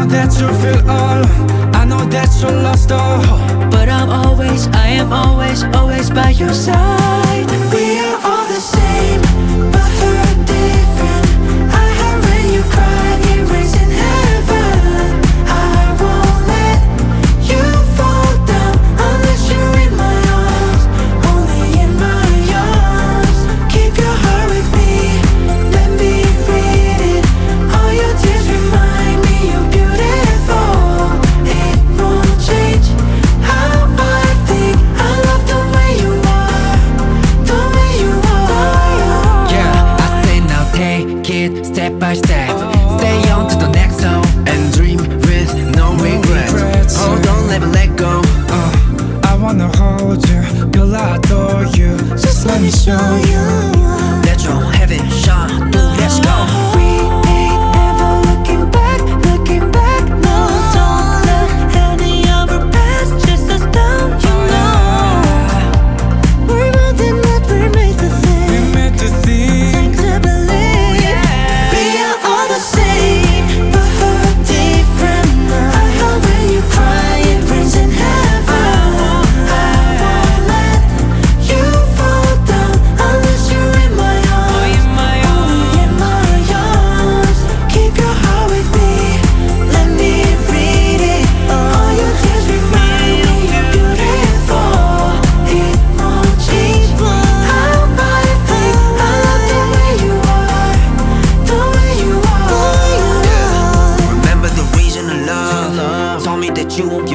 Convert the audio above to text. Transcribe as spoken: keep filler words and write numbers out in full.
know that you feel all, I know that you lost all hope, but I'm always, I am always, always by your side. We are all the same, but hurt different. I heard when you cried, it rains in heaven. I won't let you fall down unless you're in my arms, only in my arms. Keep your heart with me, let me read it. All your tears remind me you're beautiful. It won't change how I think. I love the way you are, the way you are. Yeah, I say now take it step by step. Stay on to the next song and dream with no regrets. Hold on, never let go. uh, I wanna hold you, girl, I adore you. Just let me show you. Let your heaven shine, let's go. We ain't ever looking back, looking back, no. Don't let any of our past chase us down, you know. We're more than that, we're made to We think, meant to think. think to believe. We are all the same, but hurt different. I heard when you cry, it rains in heaven. I won't let you fall down unless you're in my arms, only in my arms. Keep your heart with me, let me read it. All your tears remind me you're beautiful. It won't change how I think. I love the way you are, the way you are. Remember the reason of love. Told me that you won't